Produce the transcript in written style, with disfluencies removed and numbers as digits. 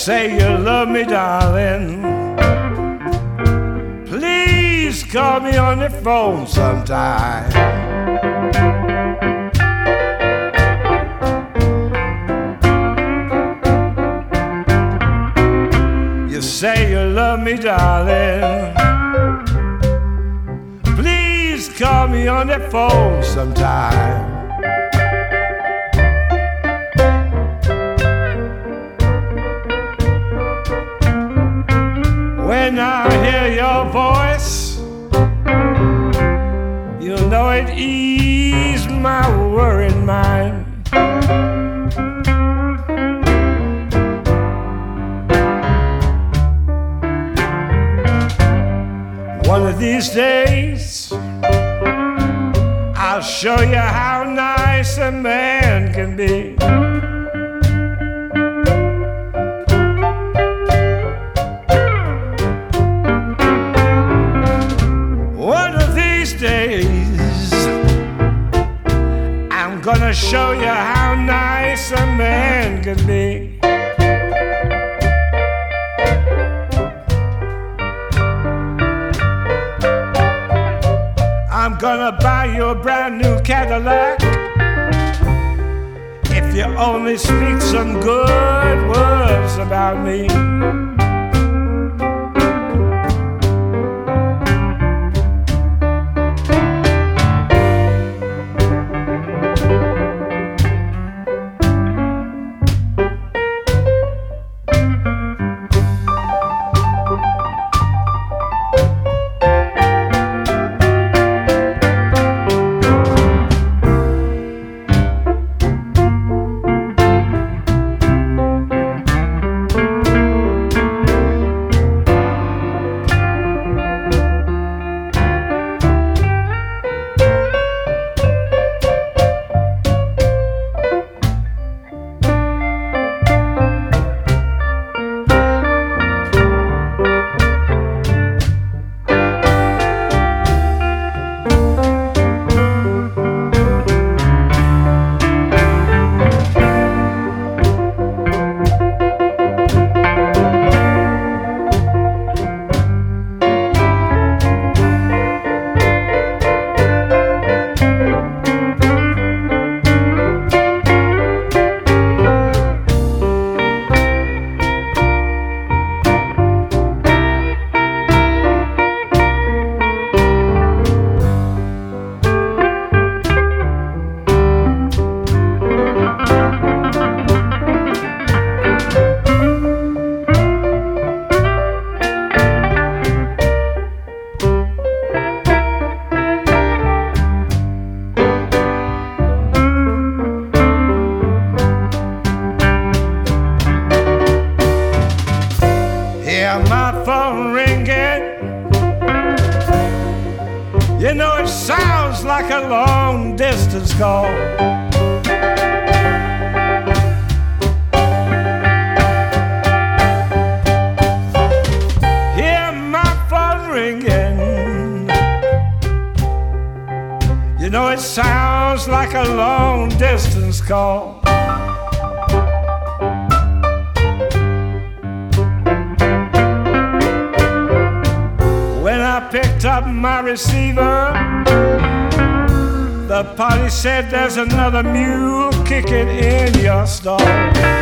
say you love me, darling. Please call me on the phone sometime. You say you love me, darling. Please call me on the phone sometime. When I hear your voice, you'll know it ease my worried mind. One of these days, I'll show you how nice a man can be. One of these days, I'm gonna show you how nice a man can be. I'm gonna buy you a brand new Cadillac if you only speak some good words about me. My phone ringing, you know it sounds like a long distance call. Hear my phone ringing, you know it sounds like a long distance call. I picked up my receiver. The party said there's another mule kicking in your stall.